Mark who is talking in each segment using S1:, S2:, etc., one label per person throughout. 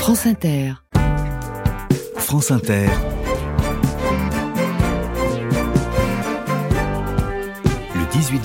S1: France Inter.
S2: France Inter. Le 18-20.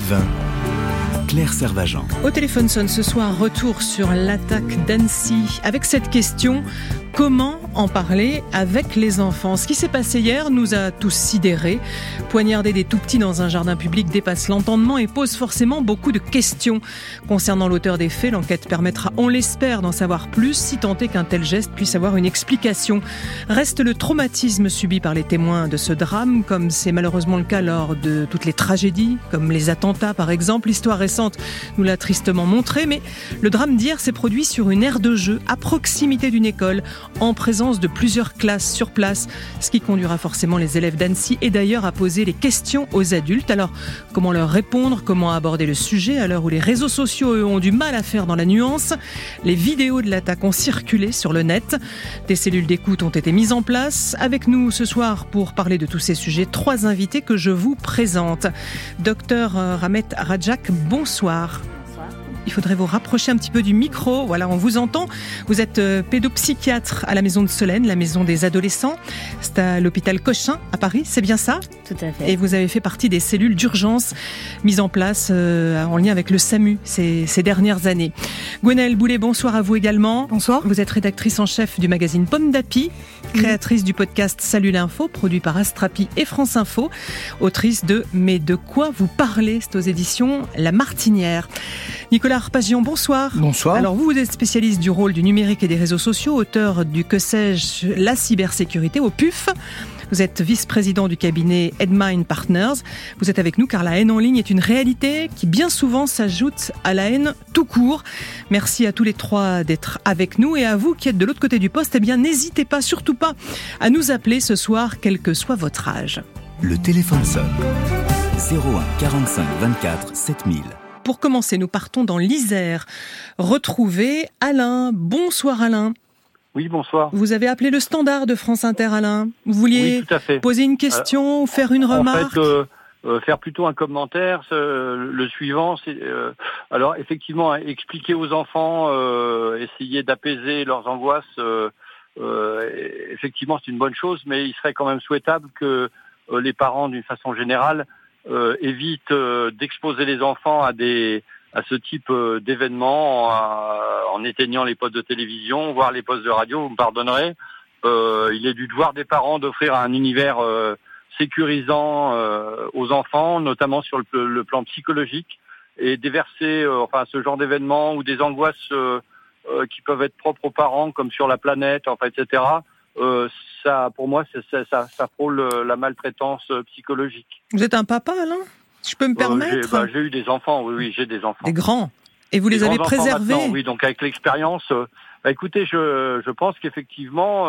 S2: Claire Servagent.
S3: Au téléphone sonne ce soir, retour sur l'attaque d'Annecy. Avec cette question, comment en parler avec les enfants ? Ce qui s'est passé hier nous a tous sidérés. Poignarder des tout-petits dans un jardin public dépasse l'entendement et pose forcément beaucoup de questions. Concernant l'auteur des faits, l'enquête permettra, on l'espère, d'en savoir plus, si tant est qu'un tel geste puisse avoir une explication. Reste le traumatisme subi par les témoins de ce drame, comme c'est malheureusement le cas lors de toutes les tragédies, comme les attentats par exemple. L'histoire récente nous l'a tristement montré, mais le drame d'hier s'est produit sur une aire de jeu, à proximité d'une école, en présence de plusieurs classes sur place, ce qui conduira forcément les élèves d'Annecy et d'ailleurs à poser les questions aux adultes. Alors, comment leur répondre ? Comment aborder le sujet à l'heure où les réseaux sociaux, eux, ont du mal à faire dans la nuance ? Les vidéos de l'attaque ont circulé sur le net. Des cellules d'écoute ont été mises en place. Avec nous ce soir pour parler de tous ces sujets, 3 invités que je vous présente. Docteur Ramet Rajak, bonsoir. Il faudrait vous rapprocher un petit peu du micro. Voilà, on vous entend. Vous êtes pédopsychiatre à la Maison de Solène, la maison des adolescents. C'est à l'hôpital Cochin, à Paris, c'est bien ça ?
S4: Tout à fait.
S3: Et vous avez fait partie des cellules d'urgence mises en place en lien avec le SAMU ces dernières années. Gwenaëlle Boulet, bonsoir à vous également.
S5: Bonsoir.
S3: Vous êtes rédactrice en chef du magazine Pomme d'Api, créatrice du podcast Salut l'info, produit par Astrapi et France Info, autrice de « Mais de quoi vous parlez ?» C'est aux éditions La Martinière. Nicolas Arpagian, bonsoir.
S5: Bonsoir.
S3: Alors vous êtes spécialiste du rôle du numérique et des réseaux sociaux, auteur du Que sais-je, la cybersécurité au PUF. Vous êtes vice-président du cabinet Edmind Partners. Vous êtes avec nous car la haine en ligne est une réalité qui bien souvent s'ajoute à la haine tout court. Merci à tous les 3 d'être avec nous et à vous qui êtes de l'autre côté du poste, eh bien n'hésitez pas, surtout pas, à nous appeler ce soir, quel que soit votre âge.
S2: Le téléphone sonne. 01 45 24 7000.
S3: Pour commencer, nous partons dans l'Isère. Retrouver Alain. Bonsoir Alain.
S6: Oui, bonsoir.
S3: Vous avez appelé le standard de France Inter, Alain. Vous vouliez
S6: oui, tout à fait.
S3: Poser une question ou faire une remarque ?
S6: En fait, faire plutôt un commentaire. Le suivant, c'est alors effectivement expliquer aux enfants, essayer d'apaiser leurs angoisses. Effectivement, c'est une bonne chose, mais il serait quand même souhaitable que les parents, d'une façon générale, évitent d'exposer les enfants à ce type d'événements en éteignant les postes de télévision, voire les postes de radio, vous me pardonnerez. Il est du devoir des parents d'offrir un univers sécurisant aux enfants, notamment sur le plan psychologique, et déverser ce genre d'événements ou des angoisses qui peuvent être propres aux parents, comme sur la planète, etc. Ça, pour moi, ça frôle la maltraitance psychologique.
S3: Vous êtes un papa, Alain ? Je peux me permettre ?
S6: J'ai eu des enfants, oui, j'ai des enfants.
S3: Des grands. Et vous les avez préservés ?
S6: Oui, donc avec l'expérience, écoutez, je pense qu'effectivement,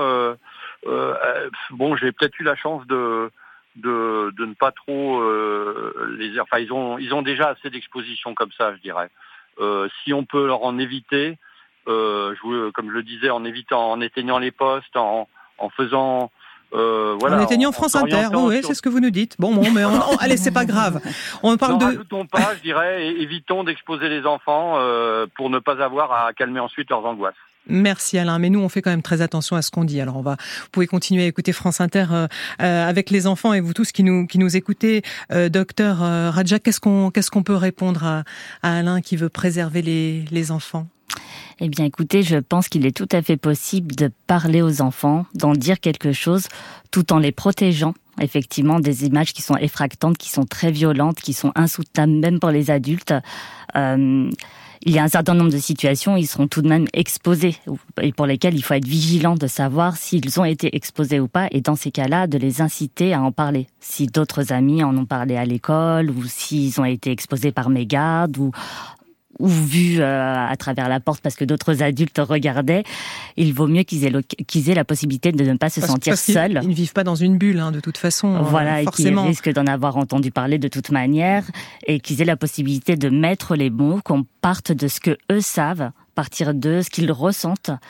S6: j'ai peut-être eu la chance de ne pas trop ils ont déjà assez d'exposition comme ça, je dirais. Si on peut leur en éviter, comme je le disais, en éteignant les postes, en faisant
S3: en éteignant France Inter, oui, c'est ce que vous nous dites. Bon, mais allez, c'est pas grave. On parle
S6: rajoutons pas, je dirais, et évitons d'exposer les enfants pour ne pas avoir à calmer ensuite leurs angoisses.
S3: Merci Alain, mais nous on fait quand même très attention à ce qu'on dit. Alors vous pouvez continuer à écouter France Inter avec les enfants et vous tous qui nous écoutez. Docteur Rajak, qu'est-ce qu'on peut répondre à Alain qui veut préserver les enfants ?
S4: Eh bien, écoutez, je pense qu'il est tout à fait possible de parler aux enfants, d'en dire quelque chose, tout en les protégeant. Effectivement, des images qui sont effractantes, qui sont très violentes, qui sont insoutenables, même pour les adultes. Il y a un certain nombre de situations où ils seront tout de même exposés et pour lesquelles il faut être vigilant de savoir s'ils ont été exposés ou pas et dans ces cas-là, de les inciter à en parler. Si d'autres amis en ont parlé à l'école ou s'ils ont été exposés par mégarde ou vus à travers la porte parce que d'autres adultes regardaient, il vaut mieux qu'ils aient la possibilité de ne pas se sentir seuls.
S3: Ils ne vivent pas dans une bulle, de toute façon.
S4: Voilà,
S3: forcément.
S4: Et qu'ils risquent d'en avoir entendu parler de toute manière, et qu'ils aient la possibilité de mettre les mots, qu'on parte de ce que eux savent, partir de ce qu'ils ressentent,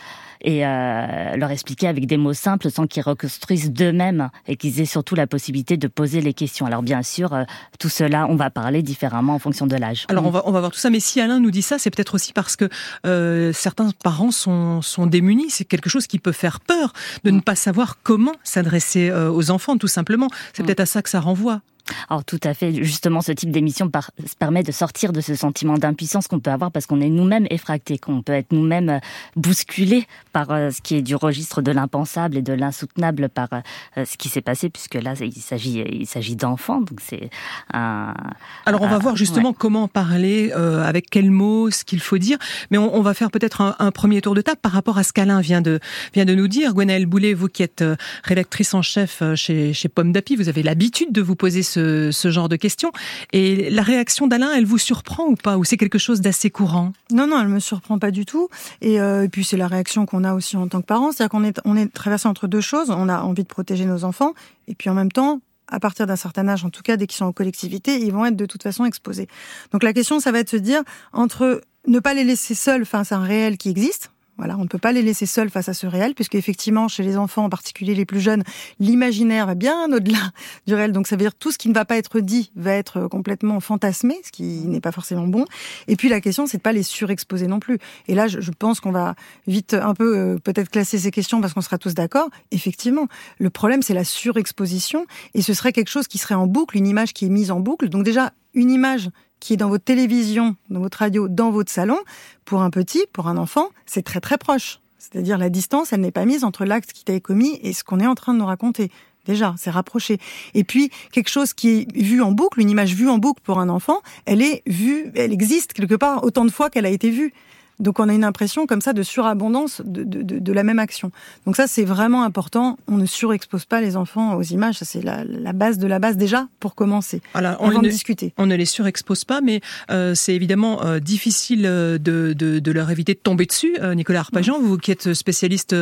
S4: et leur expliquer avec des mots simples sans qu'ils reconstruisent d'eux-mêmes et qu'ils aient surtout la possibilité de poser les questions. Alors bien sûr, tout cela, on va parler différemment en fonction de l'âge.
S3: Alors on va voir tout ça, mais si Alain nous dit ça, c'est peut-être aussi parce que certains parents sont démunis. C'est quelque chose qui peut faire peur de ne pas savoir comment s'adresser aux enfants, tout simplement. C'est peut-être à ça que ça renvoie.
S4: Alors tout à fait, justement ce type d'émission permet de sortir de ce sentiment d'impuissance qu'on peut avoir parce qu'on est nous-mêmes effractés, qu'on peut être nous-mêmes bousculés par ce qui est du registre de l'impensable et de l'insoutenable par ce qui s'est passé, puisque là il s'agit d'enfants, donc c'est un...
S3: Alors on va voir justement comment parler, avec quels mots, ce qu'il faut dire, mais on va faire peut-être un premier tour de table par rapport à ce qu'Alain vient de nous dire. Gwenaëlle Boulet, vous qui êtes rédactrice en chef chez Pomme d'Api, vous avez l'habitude de vous poser ce genre de questions. Et la réaction d'Alain, elle vous surprend ou pas? Ou c'est quelque chose d'assez courant?
S1: Non, elle me surprend pas du tout. Et puis c'est la réaction qu'on a aussi en tant que parents. C'est-à-dire qu'on est traversé entre deux choses. On a envie de protéger nos enfants. Et puis en même temps, à partir d'un certain âge, en tout cas, dès qu'ils sont en collectivité, ils vont être de toute façon exposés. Donc la question, ça va être de se dire, entre ne pas les laisser seuls face à un réel qui existe. Voilà, on ne peut pas les laisser seuls face à ce réel, puisque effectivement, chez les enfants, en particulier les plus jeunes, l'imaginaire va bien au-delà du réel. Donc ça veut dire tout ce qui ne va pas être dit va être complètement fantasmé, ce qui n'est pas forcément bon. Et puis la question, c'est de pas les surexposer non plus. Et là, je pense qu'on va vite un peu peut-être classer ces questions parce qu'on sera tous d'accord. Effectivement, le problème, c'est la surexposition, et ce serait quelque chose qui serait en boucle, une image qui est mise en boucle. Donc déjà, une image qui est dans votre télévision, dans votre radio, dans votre salon, pour un petit, pour un enfant, c'est très très proche. C'est-à-dire la distance, elle n'est pas mise entre l'acte qui t'a été commis et ce qu'on est en train de nous raconter. Déjà, c'est rapproché. Et puis, quelque chose qui est vu en boucle, une image vue en boucle pour un enfant, elle existe quelque part autant de fois qu'elle a été vue. Donc on a une impression comme ça de surabondance de la même action. Donc ça, c'est vraiment important. On ne surexpose pas les enfants aux images. Ça, c'est la base de la base déjà pour commencer.
S3: Voilà,
S1: avant de discuter.
S3: On ne les surexpose pas, mais c'est évidemment difficile de leur éviter de tomber dessus. Nicolas Arpajon, vous qui êtes spécialiste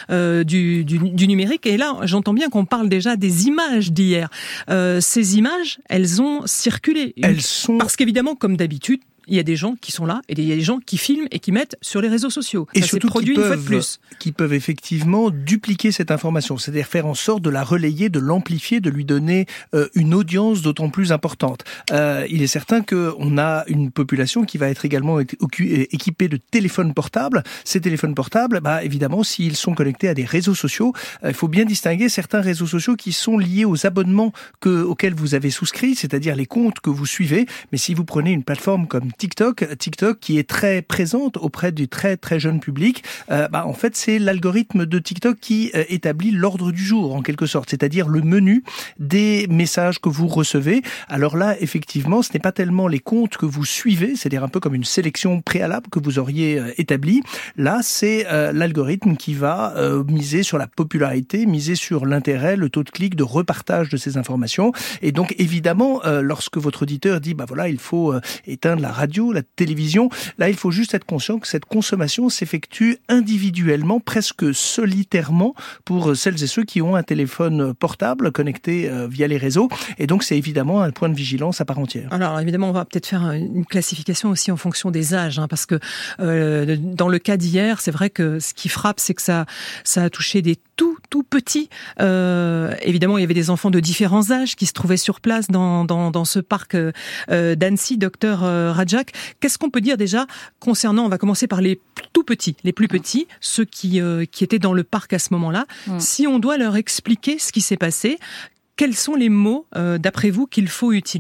S3: du numérique, et là, j'entends bien qu'on parle déjà des images d'hier. Ces images, elles ont circulé. Parce qu'évidemment, comme d'habitude, il y a des gens qui sont là et il y a des gens qui filment et qui mettent sur les réseaux sociaux.
S5: Et surtout qui peuvent effectivement dupliquer cette information, c'est-à-dire faire en sorte de la relayer, de l'amplifier, de lui donner une audience d'autant plus importante. Il est certain qu'on a une population qui va être également équipée de téléphones portables. Ces téléphones portables, évidemment, s'ils sont connectés à des réseaux sociaux, il faut bien distinguer certains réseaux sociaux qui sont liés aux abonnements auxquels vous avez souscrit, c'est-à-dire les comptes que vous suivez. Mais si vous prenez une plateforme comme TikTok qui est très présente auprès du très très jeune public, en fait c'est l'algorithme de TikTok qui établit l'ordre du jour en quelque sorte, c'est-à-dire le menu des messages que vous recevez. Alors là effectivement ce n'est pas tellement les comptes que vous suivez, c'est-à-dire un peu comme une sélection préalable que vous auriez établie. Là c'est l'algorithme qui va miser sur la popularité, miser sur l'intérêt, le taux de clic, de repartage de ces informations. Et donc évidemment lorsque votre auditeur dit voilà il faut éteindre la radio, la télévision, là il faut juste être conscient que cette consommation s'effectue individuellement, presque solitairement pour celles et ceux qui ont un téléphone portable connecté via les réseaux, et donc c'est évidemment un point de vigilance à part entière.
S3: Alors évidemment on va peut-être faire une classification aussi en fonction des âges, parce que dans le cas d'hier, c'est vrai que ce qui frappe, c'est que ça a touché des tout petits. Évidemment il y avait des enfants de différents âges qui se trouvaient sur place dans ce parc d'Annecy, docteur Rajak. Qu'est-ce qu'on peut dire déjà concernant, on va commencer par les tout petits, les plus petits, ceux qui étaient dans le parc à ce moment-là. Si on doit leur expliquer ce qui s'est passé, quels sont les mots, d'après vous, qu'il faut utiliser ?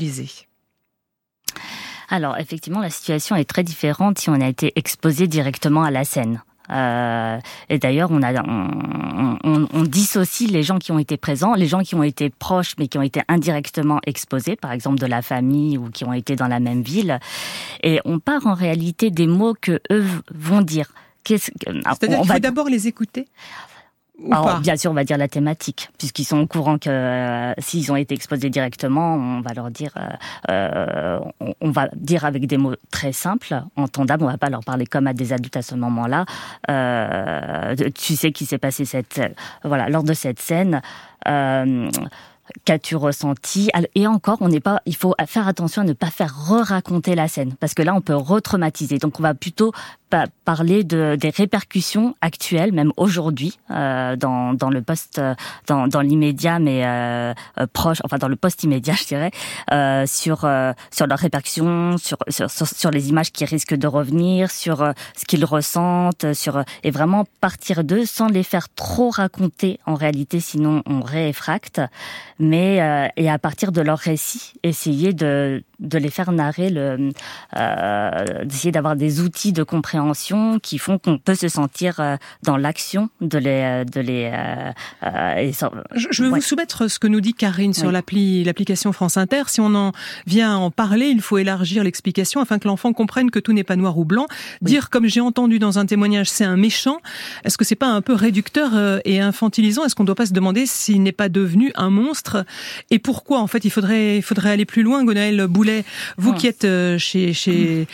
S4: Alors, effectivement, la situation est très différente si on a été exposé directement à la scène. Et d'ailleurs, on dissocie les gens qui ont été présents, les gens qui ont été proches mais qui ont été indirectement exposés, par exemple de la famille ou qui ont été dans la même ville. Et on part en réalité des mots que eux vont dire.
S3: C'est-à-dire qu'il faut d'abord les écouter ?
S4: Alors, bien sûr, on va dire la thématique, puisqu'ils sont au courant que s'ils ont été exposés directement, on va leur dire, on va dire avec des mots très simples, entendables. On va pas leur parler comme à des adultes à ce moment-là. Tu sais qu'il s'est passé lors de cette scène. Qu'as-tu ressenti ? Et encore, il faut faire attention à ne pas faire re-raconter la scène, parce que là, on peut retraumatiser. Donc, on va plutôt parler des répercussions actuelles, même aujourd'hui, dans le dans l'immédiat, mais proche, enfin dans le post-immédiat, je dirais, sur leurs répercussions, sur les images qui risquent de revenir, sur ce qu'ils ressentent, et vraiment partir d'eux sans les faire trop raconter en réalité, sinon on réeffracte, mais et à partir de leur récit, essayer de les faire narrer, d'essayer d'avoir des outils de compréhension qui font qu'on peut se sentir dans l'action je
S3: vais vous soumettre ce que nous dit Karine sur l'application France Inter. Si on en vient à en parler, il faut élargir l'explication afin que l'enfant comprenne que tout n'est pas noir ou blanc. Dire, comme j'ai entendu dans un témoignage, c'est un méchant, est-ce que c'est pas un peu réducteur et infantilisant? Est-ce qu'on ne doit pas se demander s'il n'est pas devenu un monstre? Et pourquoi, en fait, il faudrait aller plus loin? Gwenaëlle Boulet, vous qui êtes chez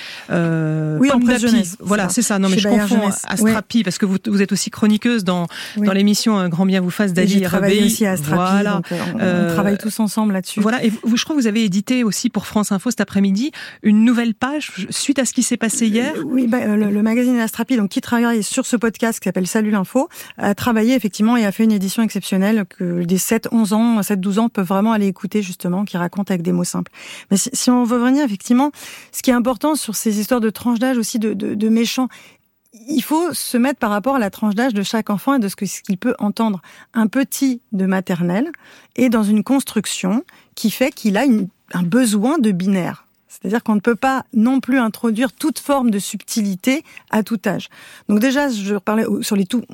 S1: en presse jeunesse.
S3: Voilà, c'est ça. Non, mais je confonds Astrapi, parce que vous êtes aussi chroniqueuse dans l'émission Un grand bien vous fasse d'Ali Rebey.
S1: J'ai travaillé aussi à Astrapi,
S3: voilà.
S1: Donc on travaille tous ensemble là-dessus.
S3: Voilà, et je crois que vous avez édité aussi pour France Info cet après-midi une nouvelle page suite à ce qui s'est passé hier.
S1: Oui, le magazine Astrapi, donc qui travaille sur ce podcast qui s'appelle Salut l'info, a travaillé effectivement et a fait une édition exceptionnelle que des 7-12 ans peuvent vraiment aller écouter justement, qui raconte avec des mots simples. Mais si on veut revenir effectivement, ce qui est important sur ces histoires de tranche d'âge aussi de méchants, il faut se mettre par rapport à la tranche d'âge de chaque enfant et de ce qu'il peut entendre. Un petit de maternelle est dans une construction qui fait qu'il a un besoin de binaire. C'est-à-dire qu'on ne peut pas non plus introduire toute forme de subtilité à tout âge. Donc déjà, je parlais sur les tout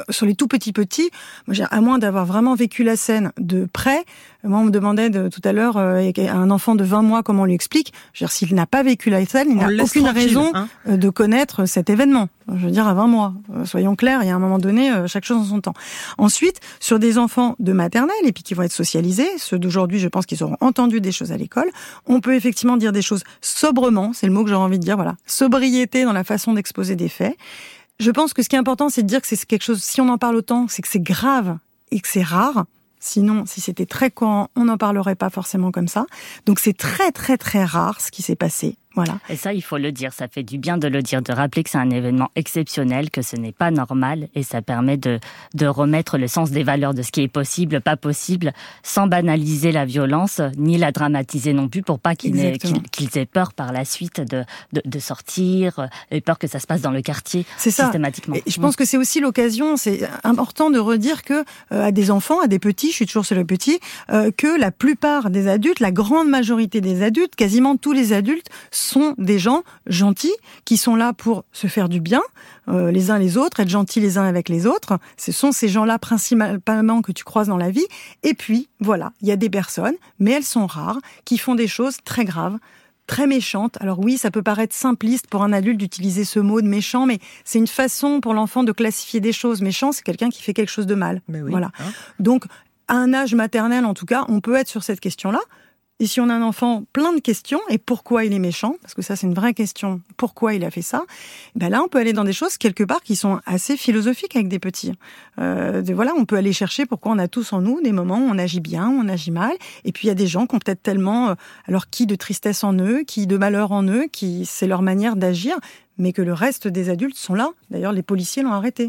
S1: petits. Moi, à moins d'avoir vraiment vécu la scène de près, moi, on me demandait tout à l'heure, un enfant de 20 mois, comment on lui explique? Je veux dire, s'il n'a pas vécu la scène, il n'a aucune raison de connaître cet événement. Je veux dire, à 20 mois. Soyons clairs, il y a un moment donné, chaque chose en son temps. Ensuite, sur des enfants de maternelle, et puis qui vont être socialisés, ceux d'aujourd'hui, je pense qu'ils auront entendu des choses à l'école, on peut effectivement dire des choses sobrement, c'est le mot que j'aurais envie de dire, voilà. Sobriété dans la façon d'exposer des faits. Je pense que ce qui est important, c'est de dire que c'est quelque chose, si on en parle autant, c'est que c'est grave et que c'est rare. Sinon, si c'était très courant, on n'en parlerait pas forcément comme ça. Donc c'est très très très rare ce qui s'est passé. Voilà.
S4: Et ça, il faut le dire, ça fait du bien de le dire, de rappeler que c'est un événement exceptionnel, que ce n'est pas normal, et ça permet de remettre le sens des valeurs, de ce qui est possible, pas possible, sans banaliser la violence, ni la dramatiser non plus, pour pas qu'ils aient peur par la suite de sortir, et peur que ça se passe dans le quartier systématiquement.
S1: Et je pense que c'est aussi l'occasion, c'est important de redire que à des enfants, à des petits, je suis toujours sur les petits, que la plupart des adultes, la grande majorité des adultes, quasiment tous les adultes, sont des gens gentils qui sont là pour se faire du bien, les uns les autres, être gentils les uns avec les autres. Ce sont ces gens-là principalement que tu croises dans la vie. Et puis, voilà, il y a des personnes, mais elles sont rares, qui font des choses très graves, très méchantes. Alors oui, ça peut paraître simpliste pour un adulte d'utiliser ce mot de méchant, mais c'est une façon pour l'enfant de classifier des choses. Méchant, c'est quelqu'un qui fait quelque chose de mal.
S3: Mais oui,
S1: voilà. Donc, à un âge maternel, en tout cas, on peut être sur cette question-là. Et si on a un enfant plein de questions, et pourquoi il est méchant, parce que ça c'est une vraie question, pourquoi il a fait ça, ben là on peut aller dans des choses quelque part qui sont assez philosophiques avec des petits. Voilà, on peut aller chercher pourquoi on a tous en nous des moments où on agit bien, où on agit mal, et puis il y a des gens qui ont peut-être tellement, alors qui de tristesse en eux, qui de malheur en eux, qui c'est leur manière d'agir, mais que le reste des adultes sont là. D'ailleurs les policiers l'ont arrêté.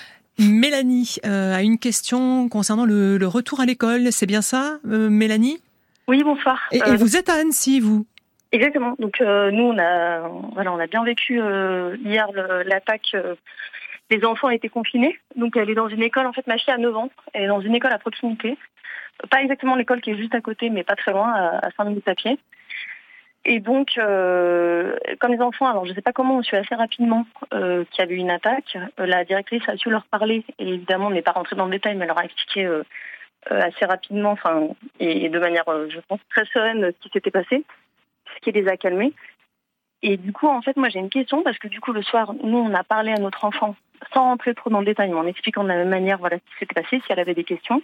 S3: Mélanie a une question concernant le retour à l'école, c'est bien ça, Mélanie ?
S7: Oui, bonsoir.
S3: Et vous êtes à Annecy, vous?
S7: Exactement. Donc nous, on a bien vécu hier l'attaque. Les enfants étaient confinés. Donc elle est dans une école. En fait, ma fille a 9 ans. Elle est dans une école à proximité. Pas exactement l'école qui est juste à côté, mais pas très loin, à 5 minutes à pied. Et donc, comme les enfants, alors je ne sais pas comment, on su assez rapidement qu'il y avait une attaque. La directrice a su leur parler. Et évidemment, on n'est pas rentré dans le détail, mais elle leur a expliqué assez rapidement, et de manière, je pense, très sereine, ce qui s'était passé, ce qui les a calmés. Et du coup, en fait, moi, j'ai une question, parce que du coup, le soir, nous, on a parlé à notre enfant, sans rentrer trop dans le détail, mais en expliquant de la même manière, voilà, ce qui s'était passé, si elle avait des questions.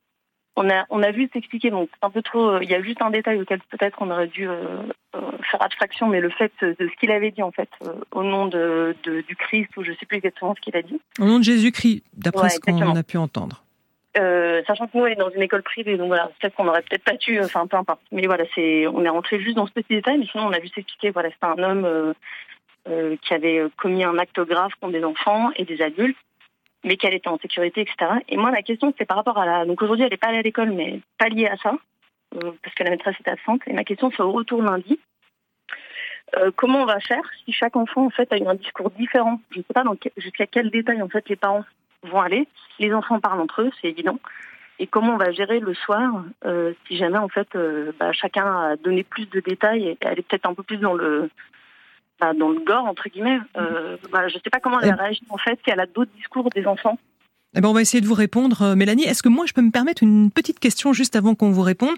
S7: On a vu s'expliquer, donc un peu trop, il y a juste un détail auquel peut-être on aurait dû faire abstraction, mais le fait de ce qu'il avait dit, en fait, au nom du Christ, ou je ne sais plus exactement ce qu'il a dit.
S3: Au nom de Jésus-Christ, d'après ce qu'on a pu entendre.
S7: Sachant que nous, elle est dans une école privée, donc voilà, peut-être qu'on n'aurait peut-être pas dû, peu importe. Mais voilà, on est rentré juste dans ce petit détail, mais sinon on a vu s'expliquer, voilà, c'était un homme qui avait commis un acte grave contre des enfants et des adultes, mais qu'elle était en sécurité, etc. Et moi, ma question, c'est par rapport à donc aujourd'hui, elle n'est pas allée à l'école, mais pas liée à ça, parce que la maîtresse était absente. Et ma question, c'est au retour lundi. Comment on va faire si chaque enfant, en fait, a eu un discours différent? Je ne sais pas jusqu'à quel détail, en fait, les parents vont aller. Les enfants parlent entre eux, c'est évident. Et comment on va gérer le soir si jamais, en fait, chacun a donné plus de détails et aller peut-être un peu plus dans le gore, entre guillemets. Je ne sais pas comment elle réagit, en fait, si elle a d'autres discours des enfants.
S3: Eh ben, on va essayer de vous répondre. Mélanie, est-ce que moi, je peux me permettre une petite question juste avant qu'on vous réponde?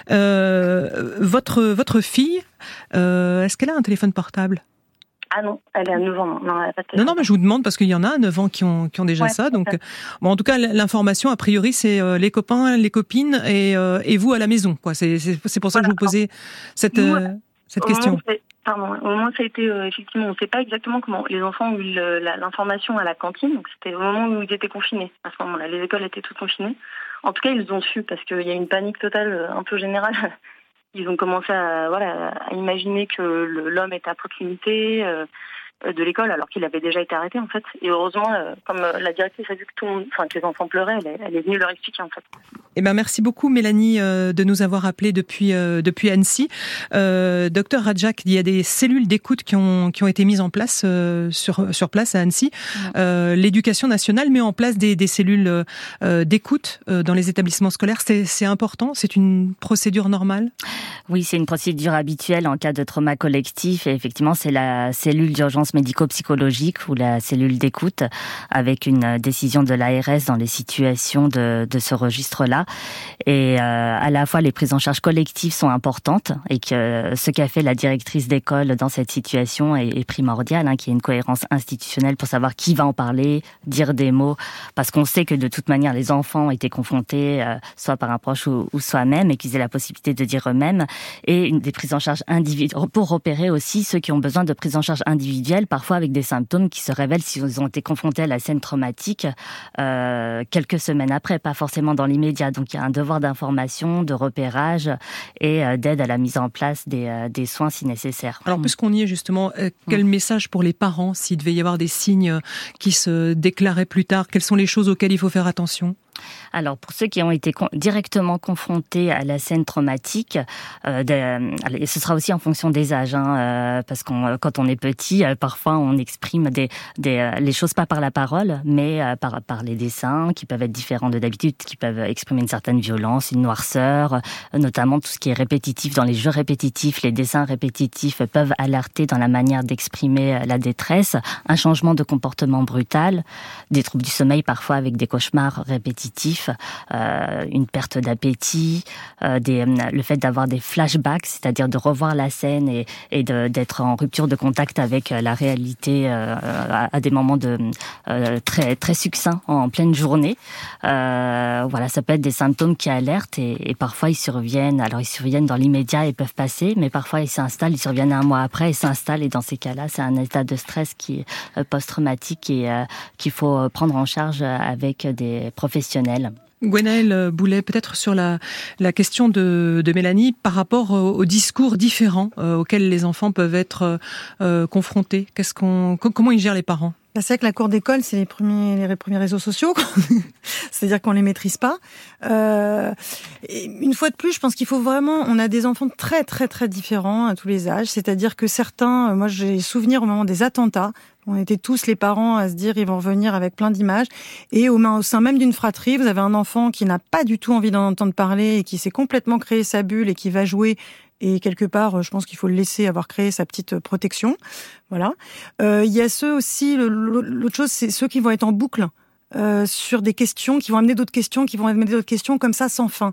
S3: Votre fille, est-ce qu'elle a un téléphone portable?
S7: Ah non, elle est à 9 ans. Non, elle a pas de téléphone.
S3: Non, mais je vous demande parce qu'il y en a à 9 ans qui ont déjà ça. Donc, en tout cas, l'information, a priori, c'est les copains, les copines et vous à la maison, quoi. C'est pour ça que je vous posais cette question.
S7: Au moment où ça a été, effectivement, on ne sait pas exactement comment les enfants ont eu l'information à la cantine. Donc, c'était au moment où ils étaient confinés. À ce moment-là, les écoles étaient toutes confinées. En tout cas, ils ont su parce qu'il y a une panique totale, un peu générale. Ils ont commencé à imaginer que l'homme était à proximité de l'école, alors qu'il avait déjà été arrêté, en fait. Et heureusement, comme la directrice a vu que les enfants pleuraient, elle est venue leur expliquer, en fait.
S3: Eh ben, merci beaucoup, Mélanie, de nous avoir appelés depuis Annecy. Docteur Radjak, il y a des cellules d'écoute qui ont été mises en place sur place à Annecy. L'éducation nationale met en place des cellules d'écoute dans les établissements scolaires. C'est important? C'est une procédure normale?
S4: Oui, c'est une procédure habituelle en cas de trauma collectif. Et effectivement, c'est la cellule d'urgence médico-psychologique ou la cellule d'écoute avec une décision de l'ARS dans les situations de ce registre-là. Et à la fois, les prises en charge collectives sont importantes et que ce qu'a fait la directrice d'école dans cette situation est primordial, qu'il y ait une cohérence institutionnelle pour savoir qui va en parler, dire des mots, parce qu'on sait que de toute manière, les enfants ont été confrontés soit par un proche ou soi-même et qu'ils aient la possibilité de dire eux-mêmes. Et des prises en charge individuelles pour repérer aussi ceux qui ont besoin de prise en charge individuelle, parfois avec des symptômes qui se révèlent s'ils ont été confrontés à la scène traumatique quelques semaines après, pas forcément dans l'immédiat. Donc il y a un devoir d'information, de repérage et d'aide à la mise en place des soins si nécessaire.
S3: Alors puisqu'on y est justement, quel message pour les parents s'il devait y avoir des signes qui se déclaraient plus tard? Quelles sont les choses auxquelles il faut faire attention?
S4: Alors, pour ceux qui ont été directement confrontés à la scène traumatique, ce sera aussi en fonction des âges, parce que quand on est petit, parfois on exprime les choses pas par la parole, mais par les dessins qui peuvent être différents de d'habitude, qui peuvent exprimer une certaine violence, une noirceur, notamment tout ce qui est répétitif dans les jeux répétitifs, les dessins répétitifs peuvent alerter dans la manière d'exprimer la détresse, un changement de comportement brutal, des troubles du sommeil parfois avec des cauchemars répétitifs, une perte d'appétit, le fait d'avoir des flashbacks, c'est-à-dire de revoir la scène et d'être en rupture de contact avec la réalité à des moments très très succincts en pleine journée. Ça peut être des symptômes qui alertent et parfois ils surviennent. Alors ils surviennent dans l'immédiat et peuvent passer, mais parfois ils surviennent un mois après et s'installent. Et dans ces cas-là, c'est un état de stress qui est post-traumatique et qu'il faut prendre en charge avec des professionnels.
S3: Gwenaëlle Boulet, peut-être sur la question de Mélanie par rapport aux discours différents auxquels les enfants peuvent être confrontés. Comment ils gèrent les parents?
S1: C'est vrai que la cour d'école, c'est les premiers réseaux sociaux, c'est-à-dire qu'on les maîtrise pas. Et une fois de plus, je pense qu'il faut vraiment. On a des enfants très très très différents à tous les âges. C'est-à-dire que certains, moi j'ai souvenir au moment des attentats. On était tous les parents à se dire ils vont revenir avec plein d'images. Et au sein même d'une fratrie, vous avez un enfant qui n'a pas du tout envie d'en entendre parler et qui s'est complètement créé sa bulle et qui va jouer. Et quelque part, je pense qu'il faut le laisser avoir créé sa petite protection. Voilà. Il y a ceux aussi, l'autre chose, c'est ceux qui vont être en boucle sur des questions, qui vont amener d'autres questions, comme ça sans fin.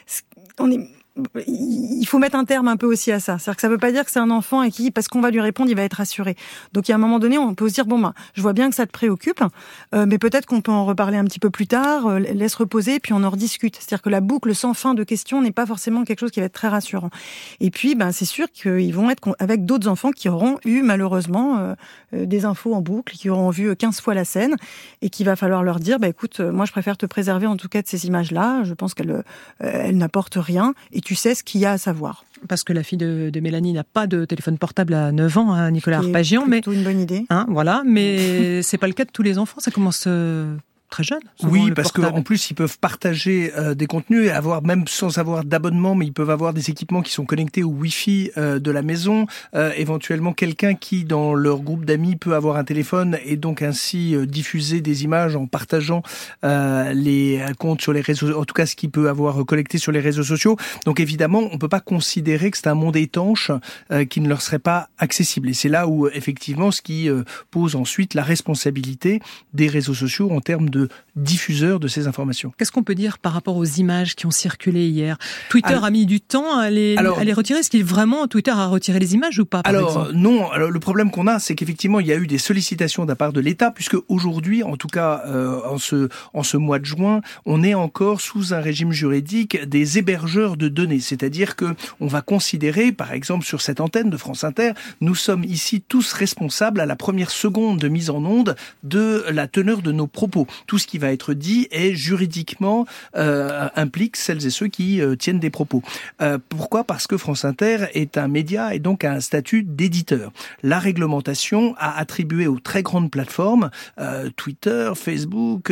S1: Il faut mettre un terme un peu aussi à ça. C'est-à-dire que ça veut pas dire que c'est un enfant et parce qu'on va lui répondre, il va être rassuré. Donc, il y a un moment donné, on peut se dire, je vois bien que ça te préoccupe, mais peut-être qu'on peut en reparler un petit peu plus tard, laisse reposer, puis on en rediscute. C'est-à-dire que la boucle sans fin de questions n'est pas forcément quelque chose qui va être très rassurant. Et puis, c'est sûr qu'ils vont être avec d'autres enfants qui auront eu, malheureusement, des infos en boucle, qui auront vu 15 fois la scène, et qu'il va falloir leur dire, écoute, moi, je préfère te préserver, en tout cas, de ces images-là. Je pense qu'elles n'apportent rien, et tu sais ce qu'il y a à savoir.
S3: Parce que la fille de Mélanie n'a pas de téléphone portable à 9 ans, hein, Nicolas Arpagian.
S1: C'est plutôt une bonne idée.
S3: Voilà, mais c'est pas le cas de tous les enfants, ça commence très jeune.
S5: Oui, parce qu'en plus, ils peuvent partager des contenus et avoir, même sans avoir d'abonnement, mais ils peuvent avoir des équipements qui sont connectés au Wi-Fi de la maison. Éventuellement, quelqu'un qui, dans leur groupe d'amis, peut avoir un téléphone et donc ainsi diffuser des images en partageant les comptes sur les réseaux, en tout cas ce qu'il peut avoir collecté sur les réseaux sociaux. Donc évidemment, on peut pas considérer que c'est un monde étanche qui ne leur serait pas accessible. Et c'est là où, effectivement, ce qui pose ensuite la responsabilité des réseaux sociaux en termes de diffuseurs de ces informations.
S3: Qu'est-ce qu'on peut dire par rapport aux images qui ont circulé hier ? Twitter a mis du temps à les retirer. Est-ce qu'il vraiment Twitter a retiré les images ou pas ?
S5: Non. Alors, le problème qu'on a, c'est qu'effectivement, il y a eu des sollicitations de la part de l'État, puisque aujourd'hui, en tout cas en ce mois de juin, on est encore sous un régime juridique des hébergeurs de données. C'est-à-dire que on va considérer, par exemple, sur cette antenne de France Inter, nous sommes ici tous responsables à la première seconde de mise en onde de la teneur de nos propos. Tout ce qui va être dit est juridiquement implique celles et ceux qui tiennent des propos. Pourquoi ? Parce que France Inter est un média et donc a un statut d'éditeur. La réglementation a attribué aux très grandes plateformes, Twitter, Facebook,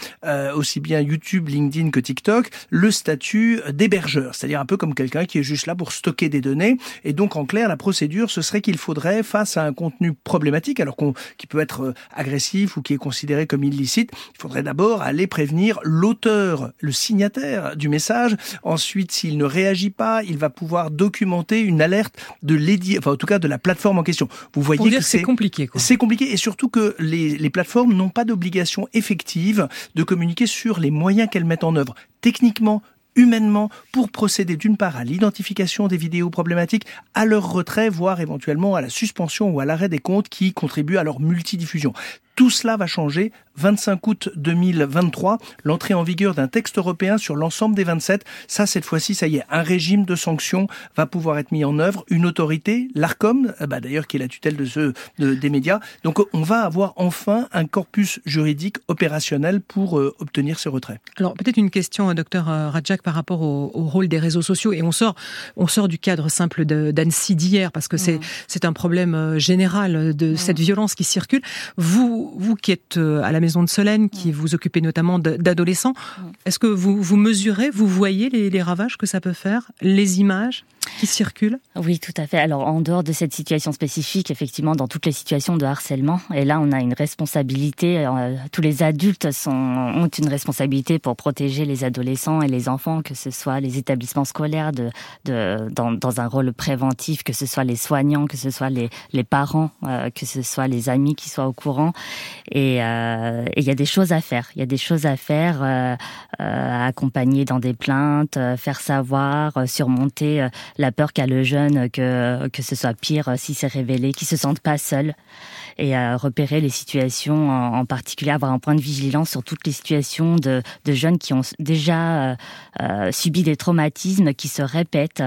S5: aussi bien YouTube, LinkedIn que TikTok, le statut d'hébergeur, c'est-à-dire un peu comme quelqu'un qui est juste là pour stocker des données. Et donc en clair, la procédure, ce serait qu'il faudrait, face à un contenu problématique, alors qui peut être agressif ou qui est considéré comme illicite, il faudrait d'abord aller prévenir l'auteur, le signataire du message. Ensuite, s'il ne réagit pas, il va pouvoir documenter une alerte de en tout cas de la plateforme en question. Vous voyez que
S3: c'est compliqué, quoi.
S5: C'est compliqué et surtout que les plateformes n'ont pas d'obligation effective de communiquer sur les moyens qu'elles mettent en œuvre. Techniquement, humainement, pour procéder d'une part à l'identification des vidéos problématiques, à leur retrait, voire éventuellement à la suspension ou à l'arrêt des comptes qui contribuent à leur multidiffusion. Tout cela va changer. 25 août 2023, l'entrée en vigueur d'un texte européen sur l'ensemble des 27. Ça, cette fois-ci, ça y est, un régime de sanctions va pouvoir être mis en œuvre. Une autorité, l'Arcom, d'ailleurs, qui est la tutelle des médias. Donc, on va avoir enfin un corpus juridique opérationnel pour obtenir ce retrait.
S3: Alors, peut-être une question, docteur Radjak, par rapport au rôle des réseaux sociaux. Et on sort du cadre simple d'Annecy d'hier, parce que c'est un problème général de cette violence qui circule. Vous qui êtes à la Maison de Solène, qui vous occupez notamment d'adolescents, est-ce que vous mesurez, vous voyez les ravages que ça peut faire, les images qui circulent ?
S4: Oui, tout à fait. Alors, en dehors de cette situation spécifique, effectivement, dans toutes les situations de harcèlement, et là, on a une responsabilité, tous les adultes ont une responsabilité pour protéger les adolescents et les enfants, que ce soit les établissements scolaires dans un rôle préventif, que ce soit les soignants, que ce soit les parents, que ce soit les amis qui soient au courant. Et il y a des choses à faire. Il y a des choses à faire, accompagner dans des plaintes, faire savoir, surmonter la peur qu'a le jeune que ce soit pire si c'est révélé, qu'il se sente pas seul, et repérer les situations en particulier, avoir un point de vigilance sur toutes les situations de jeunes qui ont déjà subi des traumatismes qui se répètent.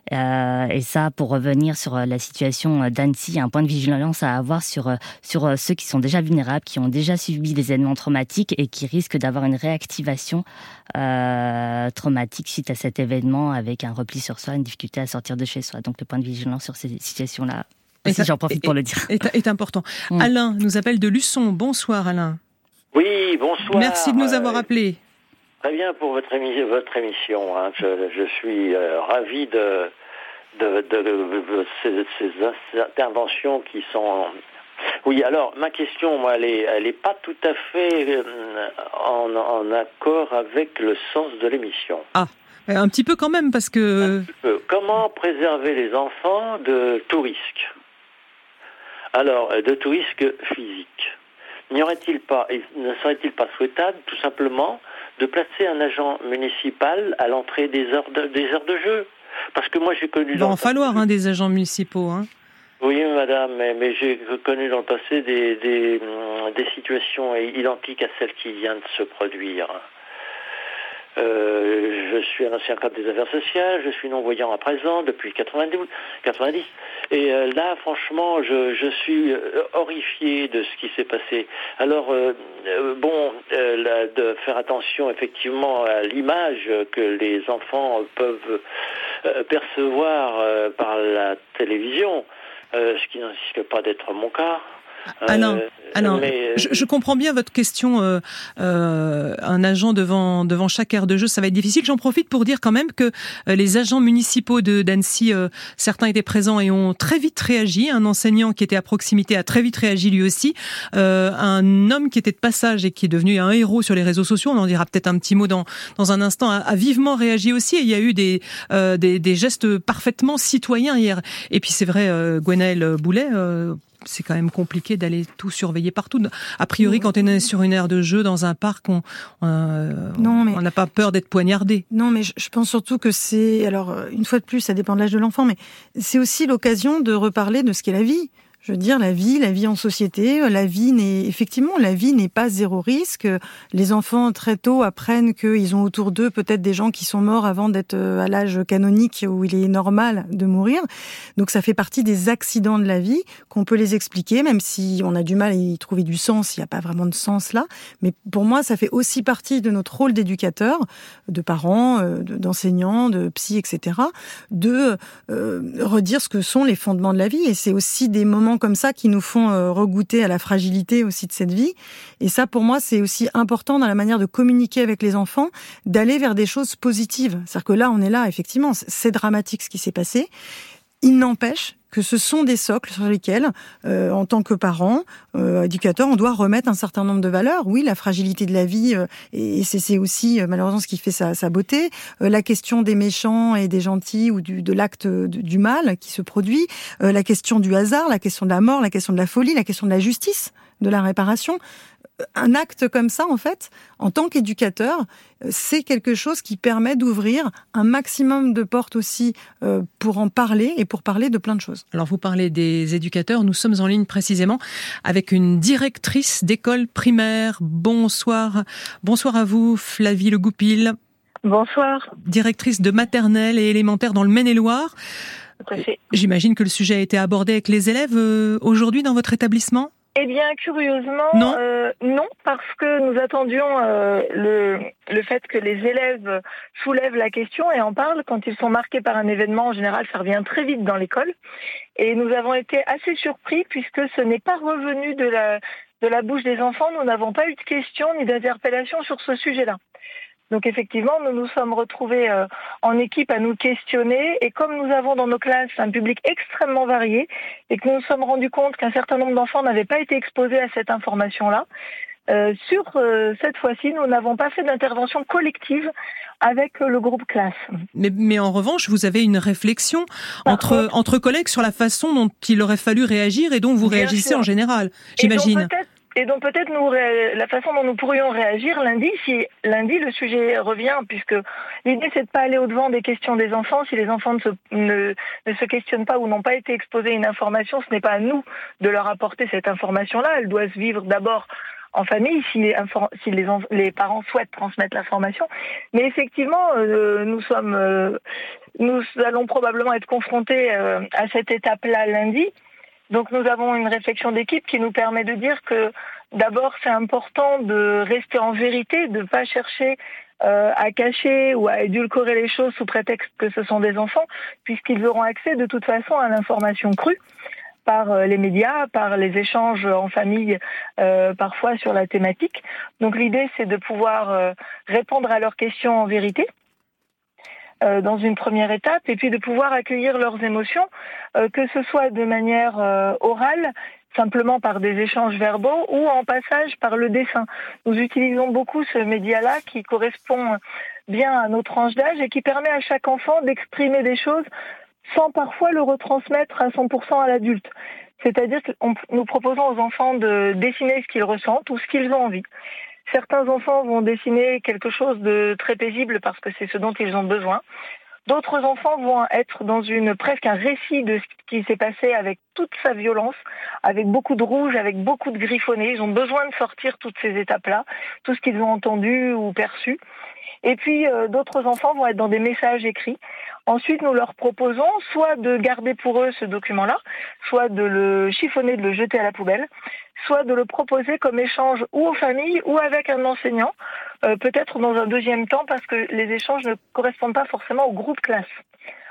S4: Et ça, pour revenir sur la situation d'Annecy, un point de vigilance à avoir sur ceux qui sont déjà vulnérables, qui ont déjà subi des événements traumatiques et qui risquent d'avoir une réactivation traumatique suite à cet événement, avec un repli sur soi, une difficulté à sortir de chez soi. Donc le point de vigilance sur ces situations-là, j'en profite pour le dire.
S3: Est important. Alain nous appelle de Luçon. Bonsoir Alain.
S8: Oui, bonsoir.
S3: Merci de nous avoir appelés.
S8: Très bien pour votre émission. Hein. Je suis ravi de ces interventions qui sont... Oui, alors ma question, moi, elle est pas tout à fait en accord avec le sens de l'émission.
S3: Ah, un petit peu quand même, parce que...
S8: Comment préserver les enfants de tout risque ? Alors, de tout risque physique. Ne serait-il pas souhaitable, tout simplement, de placer un agent municipal à l'entrée des heures de jeu ? Parce que moi, j'ai connu...
S3: Il va en falloir des agents municipaux, hein.
S8: Oui, madame, mais j'ai connu dans le passé des situations identiques à celles qui viennent de se produire. Je suis un ancien cadre des affaires sociales, je suis non-voyant à présent depuis 90. Et là, franchement, je suis horrifié de ce qui s'est passé. Alors, de faire attention effectivement à l'image que les enfants peuvent percevoir par la télévision, ce qui n'en risque pas d'être mon cas.
S3: Mais je comprends bien votre question. Un agent devant chaque aire de jeu, ça va être difficile. J'en profite pour dire quand même que les agents municipaux d'Annecy, certains étaient présents et ont très vite réagi. Un enseignant qui était à proximité a très vite réagi lui aussi. Un homme qui était de passage et qui est devenu un héros sur les réseaux sociaux, on en dira peut-être un petit mot dans un instant, a vivement réagi aussi. Et il y a eu des gestes parfaitement citoyens hier. Et puis c'est vrai, Gwenaëlle Boulet, c'est quand même compliqué d'aller tout surveiller partout. A priori, quand on est sur une aire de jeu dans un parc, on n'a pas peur d'être poignardé.
S1: Non, mais je pense surtout que c'est... Alors, une fois de plus, ça dépend de l'âge de l'enfant, mais c'est aussi l'occasion de reparler de ce qu'est la vie. Je veux dire, la vie en société, la vie n'est pas zéro risque. Les enfants, très tôt, apprennent qu'ils ont autour d'eux peut-être des gens qui sont morts avant d'être à l'âge canonique où il est normal de mourir. Donc ça fait partie des accidents de la vie qu'on peut les expliquer, même si on a du mal à y trouver du sens, il n'y a pas vraiment de sens là. Mais pour moi, ça fait aussi partie de notre rôle d'éducateur, de parents, d'enseignants, de psy, etc., de redire ce que sont les fondements de la vie. Et c'est aussi des moments comme ça qui nous font regoûter à la fragilité aussi de cette vie. Et ça, pour moi, c'est aussi important dans la manière de communiquer avec les enfants, d'aller vers des choses positives. C'est-à-dire que là, on est là, effectivement, c'est dramatique ce qui s'est passé. Il n'empêche que ce sont des socles sur lesquels, en tant que parents, éducateurs, on doit remettre un certain nombre de valeurs. Oui, la fragilité de la vie, et c'est aussi malheureusement ce qui fait sa beauté. La question des méchants et des gentils ou de l'acte du mal qui se produit. La question du hasard, la question de la mort, la question de la folie, la question de la justice, de la réparation. Un acte comme ça, en fait, en tant qu'éducateur, c'est quelque chose qui permet d'ouvrir un maximum de portes aussi pour en parler et pour parler de plein de choses.
S3: Alors, vous parlez des éducateurs. Nous sommes en ligne précisément avec une directrice d'école primaire. Bonsoir. Bonsoir à vous, Flavie Le Goupil.
S7: Bonsoir.
S3: Directrice de maternelle et élémentaire dans le Maine-et-Loire.
S7: Tout à fait.
S3: J'imagine que le sujet a été abordé avec les élèves aujourd'hui dans votre établissement ?
S7: Eh bien, curieusement, non, parce que nous attendions le fait que les élèves soulèvent la question et en parlent. Quand ils sont marqués par un événement, en général, ça revient très vite dans l'école. Et nous avons été assez surpris puisque ce n'est pas revenu de la bouche des enfants. Nous n'avons pas eu de questions ni d'interpellations sur ce sujet-là. Donc effectivement, nous nous sommes retrouvés en équipe à nous questionner et comme nous avons dans nos classes un public extrêmement varié et que nous nous sommes rendus compte qu'un certain nombre d'enfants n'avaient pas été exposés à cette information-là, sur cette fois-ci, nous n'avons pas fait d'intervention collective avec le groupe classe.
S3: Mais en revanche, vous avez une réflexion entre collègues sur la façon dont il aurait fallu réagir et dont vous réagissez en général, j'imagine.
S7: Et donc peut-être la façon dont nous pourrions réagir lundi, si lundi le sujet revient, puisque l'idée c'est de pas aller au-devant des questions des enfants. Si les enfants ne se questionnent pas ou n'ont pas été exposés à une information, ce n'est pas à nous de leur apporter cette information-là. Elle doit se vivre d'abord en famille, si les parents souhaitent transmettre l'information. Mais effectivement, nous allons probablement être confrontés à cette étape-là lundi. Donc nous avons une réflexion d'équipe qui nous permet de dire que d'abord c'est important de rester en vérité, de ne pas chercher à cacher ou à édulcorer les choses sous prétexte que ce sont des enfants, puisqu'ils auront accès de toute façon à l'information crue par les médias, par les échanges en famille, parfois sur la thématique. Donc l'idée c'est de pouvoir répondre à leurs questions en vérité, dans une première étape, et puis de pouvoir accueillir leurs émotions, que ce soit de manière orale, simplement par des échanges verbaux, ou en passage par le dessin. Nous utilisons beaucoup ce média-là qui correspond bien à notre tranche d'âge et qui permet à chaque enfant d'exprimer des choses sans parfois le retransmettre à 100% à l'adulte. C'est-à-dire que nous proposons aux enfants de dessiner ce qu'ils ressentent ou ce qu'ils ont envie. Certains enfants vont dessiner quelque chose de très paisible parce que c'est ce dont ils ont besoin. D'autres enfants vont être dans presque un récit de ce qui s'est passé avec toute sa violence, avec beaucoup de rouge, avec beaucoup de griffonnés. Ils ont besoin de sortir toutes ces étapes-là, tout ce qu'ils ont entendu ou perçu. Et puis d'autres enfants vont être dans des messages écrits. Ensuite, nous leur proposons soit de garder pour eux ce document-là, soit de le chiffonner, de le jeter à la poubelle, soit de le proposer comme échange ou aux familles ou avec un enseignant, peut-être dans un deuxième temps parce que les échanges ne correspondent pas forcément au groupe classe.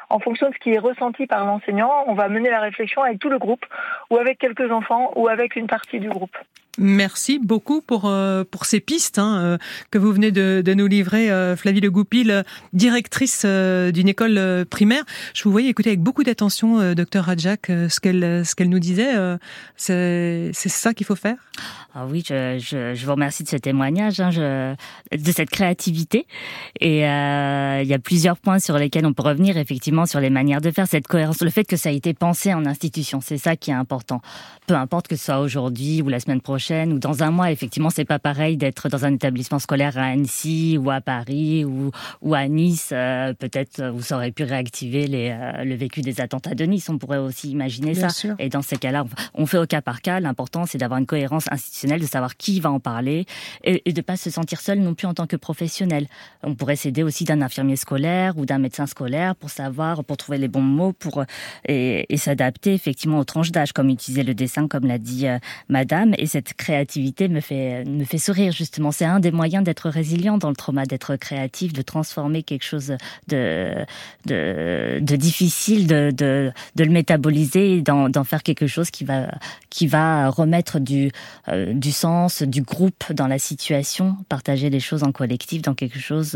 S7: en fonction de ce qui est ressenti par l'enseignant, on va mener la réflexion avec tout le groupe, ou avec quelques enfants, ou avec une partie du groupe.
S3: Merci beaucoup pour ces pistes que vous venez de nous livrer, Flavie Le Goupil, directrice d'une école primaire. Je vous voyais écouter avec beaucoup d'attention, docteur Radjak, ce qu'elle nous disait. C'est ça qu'il faut faire ?
S4: Ah oui, je vous remercie de ce témoignage, de cette créativité. Et il y a plusieurs points sur lesquels on peut revenir, effectivement, sur les manières de faire, cette cohérence, le fait que ça a été pensé en institution, c'est ça qui est important. Peu importe que ce soit aujourd'hui ou la semaine prochaine ou dans un mois, effectivement, c'est pas pareil d'être dans un établissement scolaire à Annecy ou à Paris ou à Nice. Peut-être vous aurez pu réactiver le vécu des attentats de Nice. On pourrait aussi imaginer
S3: Bien
S4: ça.
S3: sûr.
S4: Et dans ces cas-là, on fait au cas par cas. L'important, c'est d'avoir une cohérence institutionnelle, de savoir qui va en parler et de pas se sentir seul non plus en tant que professionnel. On pourrait s'aider aussi d'un infirmier scolaire ou d'un médecin scolaire pour trouver les bons mots et s'adapter effectivement aux tranches d'âge, comme utiliser le dessin, comme l'a dit Madame. Et cette créativité me fait sourire, justement. C'est un des moyens d'être résilient dans le trauma, d'être créatif, de transformer quelque chose de difficile, de le métaboliser et d'en faire quelque chose qui va remettre du sens, du groupe dans la situation, partager les choses en collectif dans quelque chose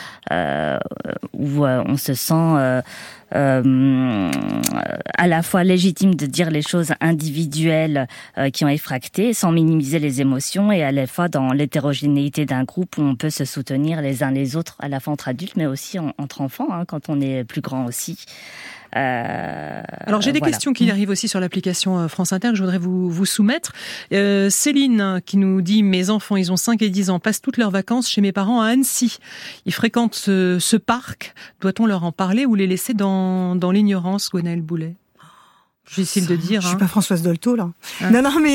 S4: où on se sent à la fois légitime de dire les choses individuelles qui ont effracté, sans minimiser les émotions, et à la fois dans l'hétérogénéité d'un groupe où on peut se soutenir les uns les autres, à la fois entre adultes, mais aussi entre enfants, quand on est plus grand aussi.
S3: Alors j'ai des questions qui arrivent aussi sur l'application France Inter que je voudrais vous soumettre. Céline qui nous dit: mes enfants, ils ont 5 et 10 ans, passent toutes leurs vacances chez mes parents à Annecy. Ils fréquentent ce parc. Doit-on leur en parler ou les laisser dans l'ignorance, Gwenaëlle Boulet? Difficile de dire.
S1: Je suis pas Françoise Dolto là. Ah.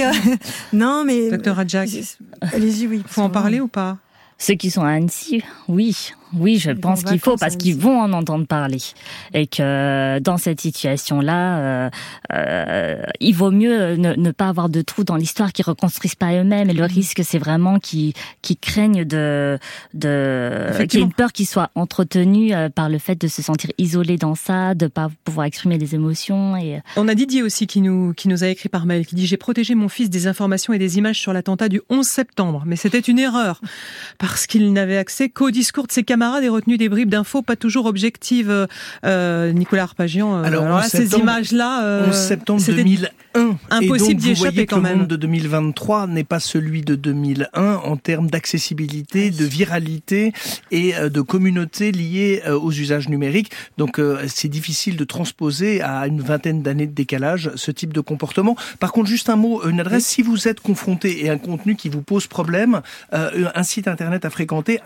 S1: Non mais.
S3: Docteur Radjak.
S1: Allez-y, oui.
S3: Faut en parler ou pas?
S4: Ceux qui sont à Annecy, oui, je pense qu'il faut, parce qu'ils vont en entendre parler. Et que dans cette situation-là, il vaut mieux ne pas avoir de trous dans l'histoire, qu'ils reconstruisent pas eux-mêmes. Et le risque, c'est vraiment qu'ils craignent qu'il y ait une peur qui soit entretenue par le fait de se sentir isolé dans ça, de pas pouvoir exprimer des émotions. Et...
S3: On a Didier aussi qui nous a écrit par mail, qui dit: j'ai protégé mon fils des informations et des images sur l'attentat du 11 septembre, mais c'était une erreur. Parce qu'il n'avait accès qu'au discours de ses camarades et retenu des bribes d'infos pas toujours objectives. Nicolas Arpagian, alors là, ces images-là...
S5: 11 septembre 2001.
S3: Impossible d'y échapper quand même.
S5: Le monde de 2023 n'est pas celui de 2001 en termes d'accessibilité, de viralité et de communauté liée aux usages numériques. Donc c'est difficile de transposer à une vingtaine d'années de décalage ce type de comportement. Par contre, juste un mot, une adresse, si vous êtes confronté à un contenu qui vous pose problème, un site internet à fréquenter,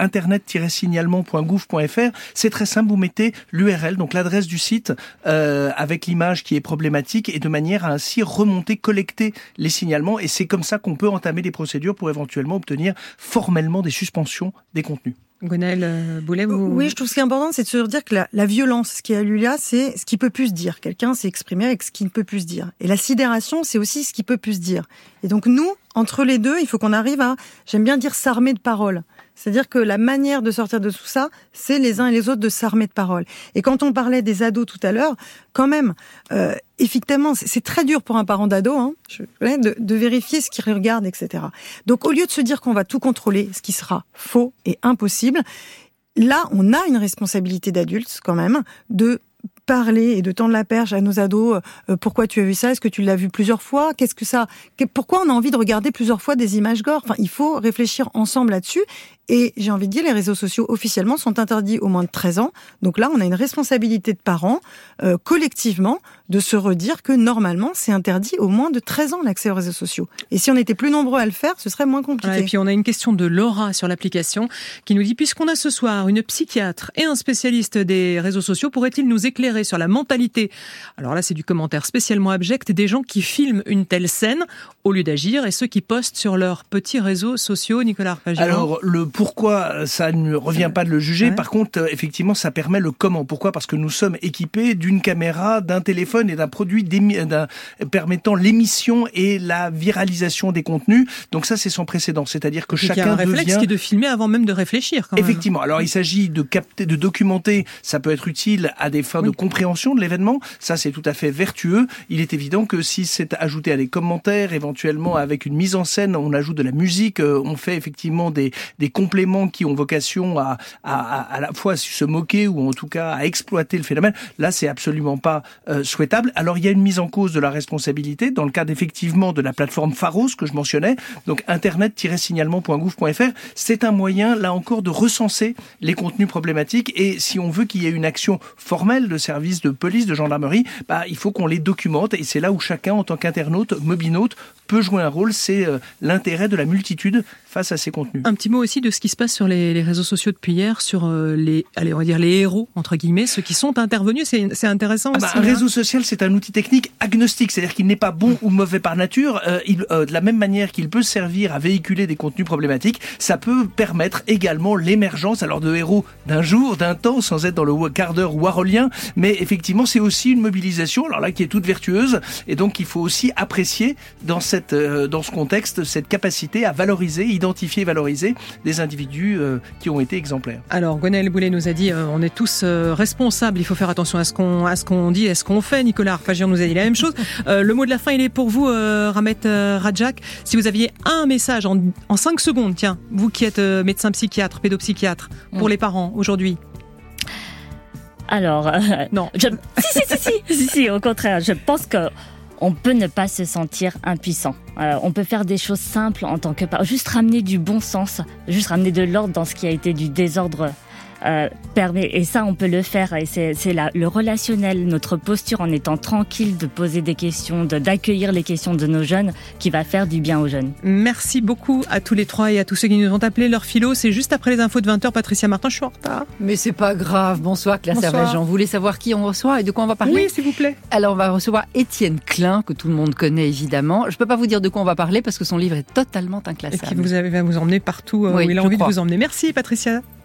S5: internet-signalement.gouv.fr. C'est très simple, vous mettez l'URL, donc l'adresse du site, avec l'image qui est problématique, et de manière à ainsi remonter, collecter les signalements, et c'est comme ça qu'on peut entamer des procédures pour éventuellement obtenir formellement des suspensions des contenus.
S3: Gwenaëlle Boulet,
S1: Oui, je trouve ce qui est important, c'est de se dire que la violence, ce qui a eu là, c'est ce qui peut plus se dire. Quelqu'un s'est exprimé avec ce qui ne peut plus se dire. Et la sidération, c'est aussi ce qui peut plus se dire. Et donc nous, entre les deux, il faut qu'on arrive à, j'aime bien dire, s'armer de paroles. C'est-à-dire que la manière de sortir de tout ça, c'est les uns et les autres de s'armer de paroles. Et quand on parlait des ados tout à l'heure, quand même, effectivement, c'est très dur pour un parent d'ado, de vérifier ce qu'il regarde, etc. Donc au lieu de se dire qu'on va tout contrôler, ce qui sera faux et impossible, là, on a une responsabilité d'adulte quand même de parler et de tendre la perche à nos ados. Pourquoi tu as vu ça? Est-ce que tu l'as vu plusieurs fois? Pourquoi on a envie de regarder plusieurs fois des images gore? Enfin, il faut réfléchir ensemble là-dessus. Et j'ai envie de dire, les réseaux sociaux officiellement sont interdits aux moins de 13 ans. Donc là, on a une responsabilité de parents, collectivement, de se redire que normalement, c'est interdit aux moins de 13 ans l'accès aux réseaux sociaux. Et si on était plus nombreux à le faire, ce serait moins compliqué.
S3: Et puis on a une question de Laura sur l'application qui nous dit: puisqu'on a ce soir une psychiatre et un spécialiste des réseaux sociaux, pourrait-il nous éclairer sur la mentalité, alors là c'est du commentaire spécialement abject, des gens qui filment une telle scène au lieu d'agir, et ceux qui postent sur leurs petits réseaux sociaux? Nicolas Arpagian.
S5: Alors pourquoi ça ne revient pas de le juger. Ouais. Par contre, effectivement, ça permet le comment. Pourquoi ? Parce que nous sommes équipés d'une caméra, d'un téléphone et d'un produit permettant l'émission et la viralisation des contenus. Donc ça, c'est sans précédent. C'est-à-dire que chacun devient... Il y a un
S3: réflexe qui est de filmer avant même de réfléchir. Quand même.
S5: Effectivement. Alors, il s'agit de capter, de documenter. Ça peut être utile à des fins de compréhension de l'événement. Ça, c'est tout à fait vertueux. Il est évident que si c'est ajouté à des commentaires, éventuellement avec une mise en scène, on ajoute de la musique, on fait effectivement des compléments qui ont vocation à la fois se moquer ou en tout cas à exploiter le phénomène. Là, c'est absolument pas souhaitable. Alors, il y a une mise en cause de la responsabilité dans le cadre effectivement de la plateforme Pharos que je mentionnais. Donc, internet-signalement.gouv.fr. C'est un moyen, là encore, de recenser les contenus problématiques. Et si on veut qu'il y ait une action formelle de service de police, de gendarmerie, il faut qu'on les documente. Et c'est là où chacun, en tant qu'internaute, mobinaute, peut jouer un rôle. C'est l'intérêt de la multitude face à ces contenus.
S3: Un petit mot aussi de ce qui se passe sur les réseaux sociaux depuis hier, sur les héros, entre guillemets, ceux qui sont intervenus. C'est intéressant aussi.
S5: Un réseau social, c'est un outil technique agnostique, c'est-à-dire qu'il n'est pas bon ou mauvais par nature. De la même manière qu'il peut servir à véhiculer des contenus problématiques, ça peut permettre également l'émergence de héros d'un jour, d'un temps, sans être dans le quart d'heure warholien, mais effectivement, c'est aussi une mobilisation, alors là, qui est toute vertueuse, et donc il faut aussi apprécier dans ce contexte cette capacité à valoriser, identifier et valoriser des individus qui ont été exemplaires.
S3: Alors, Gwenaëlle Boulet nous a dit on est tous responsables, il faut faire attention à ce qu'on dit, à ce qu'on fait. Nicolas Arpagian nous a dit la même chose. Le mot de la fin, il est pour vous, Ramet Rajak. Si vous aviez un message en 5 secondes, tiens, vous qui êtes médecin psychiatre, pédopsychiatre, pour les parents aujourd'hui.
S4: Alors,
S3: non.
S4: Si, au contraire, je pense que on peut ne pas se sentir impuissant. On peut faire des choses simples en tant que parent. Juste ramener du bon sens, juste ramener de l'ordre dans ce qui a été du désordre. Permet, et ça on peut le faire, et c'est le relationnel, notre posture en étant tranquille de poser des questions, d'accueillir les questions de nos jeunes qui va faire du bien aux jeunes.
S3: Merci beaucoup à tous les trois et à tous ceux qui nous ont appelés. Leur philo, c'est juste après les infos de 20h. Patricia Martin, je suis en retard.
S9: Mais c'est pas grave. Bonsoir Claire Servagent. Vous voulez savoir qui on reçoit et de quoi on va parler ?
S3: Oui, s'il vous plaît.
S9: Alors on va recevoir Étienne Klein, que tout le monde connaît évidemment. Je peux pas vous dire de quoi on va parler parce que son livre est totalement inclassable.
S3: Et qui va vous emmener partout où il a envie de vous emmener. Merci Patricia.